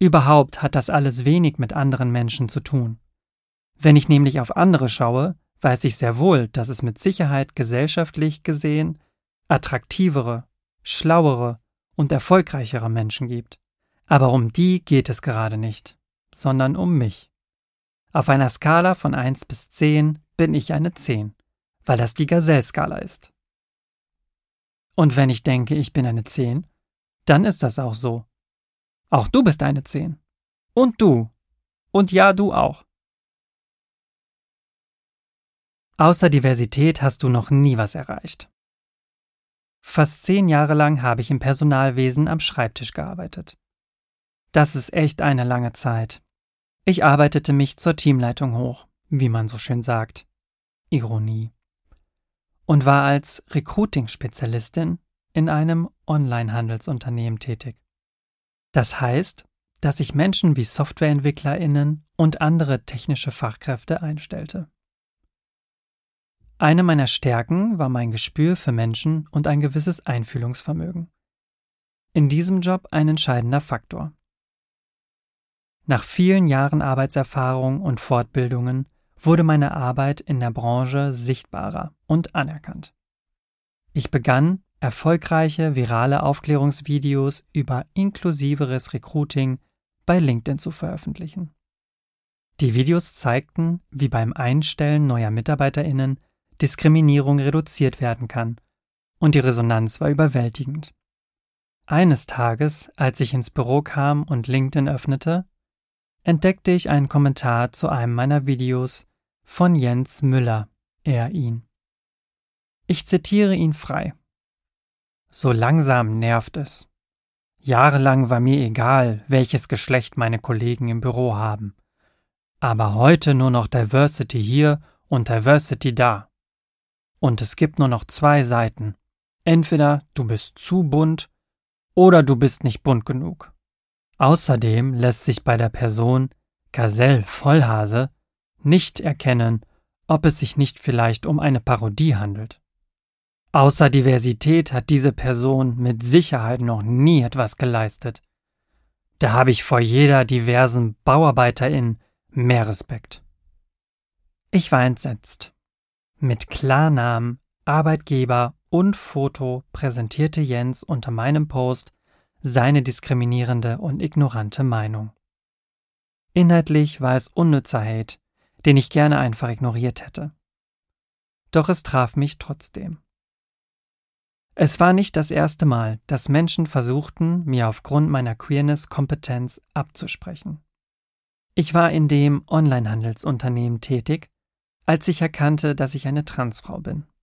Überhaupt hat das alles wenig mit anderen Menschen zu tun. Wenn ich nämlich auf andere schaue, weiß ich sehr wohl, dass es mit Sicherheit gesellschaftlich gesehen attraktivere, schlauere und erfolgreichere Menschen gibt. Aber um die geht es gerade nicht, sondern um mich. Auf einer Skala von 1 bis 10 bin ich eine 10, weil das die Gazelle-Skala ist. Und wenn ich denke, ich bin eine 10, dann ist das auch so. Auch du bist eine 10. Und du. Und ja, du auch. Außer Diversität hast du noch nie was erreicht. Fast 10 Jahre lang habe ich im Personalwesen am Schreibtisch gearbeitet. Das ist echt eine lange Zeit. Ich arbeitete mich zur Teamleitung hoch, wie man so schön sagt. Ironie. Und war als Recruiting-Spezialistin in einem Online-Handelsunternehmen tätig. Das heißt, dass ich Menschen wie SoftwareentwicklerInnen und andere technische Fachkräfte einstellte. Eine meiner Stärken war mein Gespür für Menschen und ein gewisses Einfühlungsvermögen. In diesem Job ein entscheidender Faktor. Nach vielen Jahren Arbeitserfahrung und Fortbildungen wurde meine Arbeit in der Branche sichtbarer und anerkannt. Ich begann, erfolgreiche virale Aufklärungsvideos über inklusiveres Recruiting bei LinkedIn zu veröffentlichen. Die Videos zeigten, wie beim Einstellen neuer MitarbeiterInnen Diskriminierung reduziert werden kann, und die Resonanz war überwältigend. Eines Tages, als ich ins Büro kam und LinkedIn öffnete, entdeckte ich einen Kommentar zu einem meiner Videos von Jens Müller, er ihn. Ich zitiere ihn frei. So langsam nervt es. Jahrelang war mir egal, welches Geschlecht meine Kollegen im Büro haben. Aber heute nur noch Diversity hier und Diversity da. Und es gibt nur noch 2 Seiten. Entweder du bist zu bunt oder du bist nicht bunt genug. Außerdem lässt sich bei der Person Gazelle Vollhase nicht erkennen, ob es sich nicht vielleicht um eine Parodie handelt. Außer Diversität hat diese Person mit Sicherheit noch nie etwas geleistet. Da habe ich vor jeder diversen BauarbeiterIn mehr Respekt. Ich war entsetzt. Mit Klarnamen, Arbeitgeber und Foto präsentierte Jens unter meinem Post seine diskriminierende und ignorante Meinung. Inhaltlich war es unnützer Hate, den ich gerne einfach ignoriert hätte. Doch es traf mich trotzdem. Es war nicht das erste Mal, dass Menschen versuchten, mir aufgrund meiner Queerness Kompetenz abzusprechen. Ich war in dem Onlinehandelsunternehmen tätig, als ich erkannte, dass ich eine Transfrau bin.